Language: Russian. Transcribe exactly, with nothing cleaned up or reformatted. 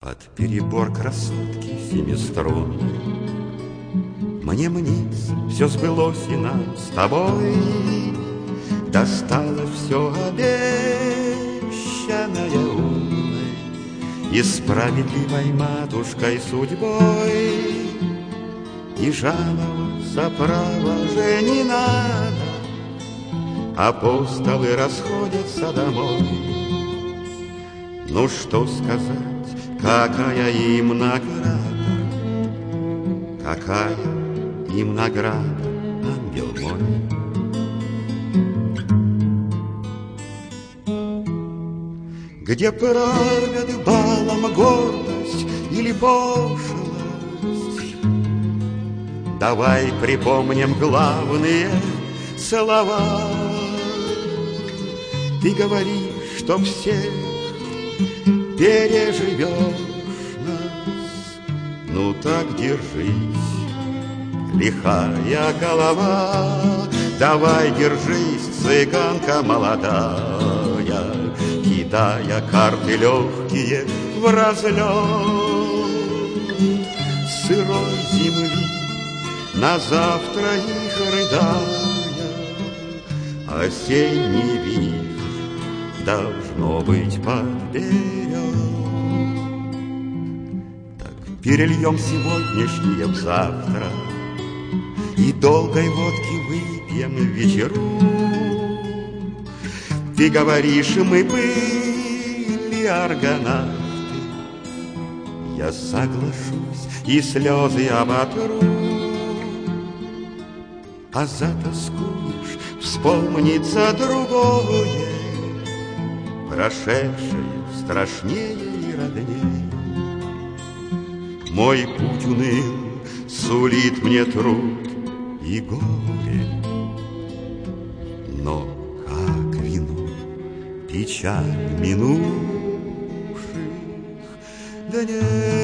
Под перебор красотки семиструнной мне мнится, все сбылось и нам с тобой досталось все обещанное умной и справедливой матушкой судьбой. И жаловаться право же не надо, апостолы расходятся домой. Ну что сказать, какая им награда, какая им награда, ангел мой. Где правят балом гордость или пошлость, давай припомним главные слова. Ты говоришь, что всех переживешь нас, ну так держись, лихая голова. Давай держись, цыганка молодая, кидая карты легкие в разлет сырой земли, на завтра их рыдая. Осенний вихрь должно быть поперед. Так перельем сегодняшнее в завтра и долгой водки выпьем в вечеру. Ты говоришь, мы были аргонавты, я соглашусь и слезы оботру. А затоскуешь, вспомнится другое, прошедшее страшнее и роднее. Мой путь уныл сулит мне труд и горе, но как вино печаль минувших дней.